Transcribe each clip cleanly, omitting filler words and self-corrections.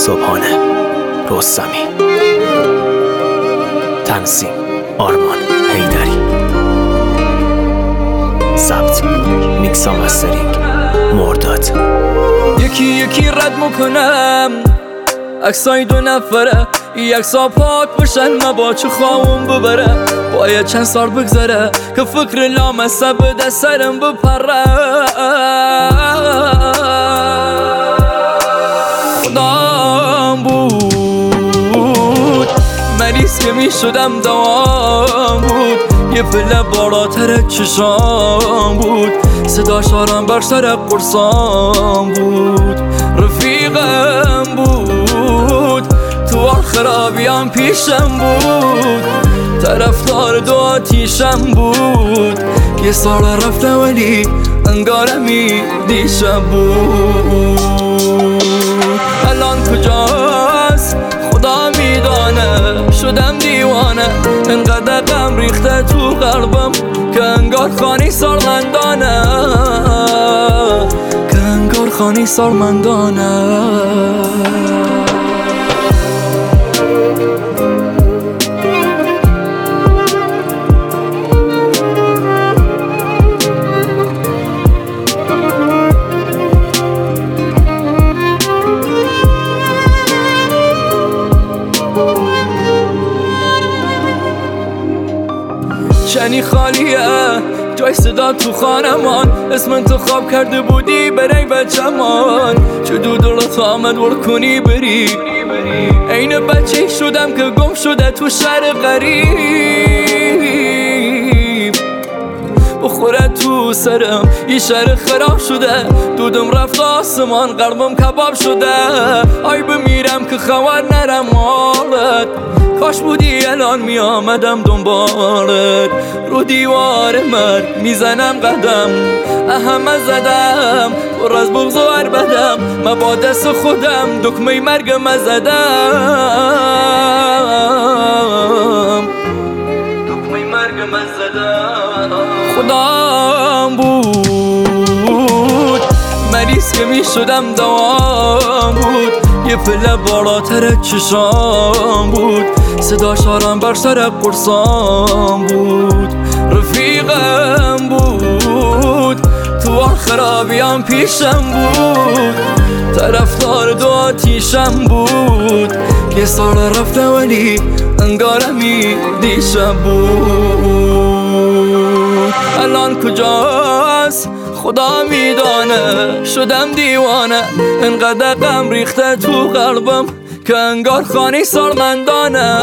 صبحانه رستمی. تنظیم آرمان حیدری. ضبط میکس و مسترینگ مرداد. یکی یکی رد میکنم عکسای دو نفره، یکسا پاک بشن با چه خواهم ببره. باید چند سال بگذره که فکر لامسه به سرم بپره. خدام بود مریض که می شدم دوام بود. یه پله بالاتر چشام بود، صدا شارم بر سر قرصام بود. رفیقم بود تو خرابیام پیشم بود، طرفدار دو آتیشم بود. یه سال رفته ولی انگارمی دیشم بود. الان کجاست خدا میدانه، شدم دیوانه انقدر غم ریخته تو قلبم که انگار خانی سالمندانه، که انگار خانی سالمندانه. چنی خالیه جای صدا تو خانمان، اسم انتخاب کرده بودی برای بچمان. چه دو دلت آمد ور کنی بری، عین بچه شدم که گم شده تو شهر غریب. بخوره تو سرم یه شهر خراب شده، دودم رفت آسمان قلبم کباب شده. آی بمیرم که خبر نرم حالت، کاش بودی الان می آمدم دنبالت. رو دیوار مرگ میزنم قدم، همه زدم پر از بغض و عربدم. من با دست خودم دکمه مرگم زدم، دکمه مرگم زدم. خدام بود مریض که می شدم دوام بود. یه پله بالاتر چشام بود، صدا شارم بر سر قرصام بود. رفیقم بود تو خرابیام پیشم بود، طرفدار دو آتیشم بود. یه سال رفته ولی انگارمی دیشم بود. الان کجاست خدا میدانه، شدم دیوانه انقدر غم ریخته تو قلبم که انگار خانی سالمندانه،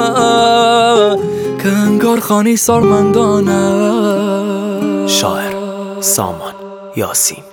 که انگار خانی سالمندانه. شاعر سامان یاسین.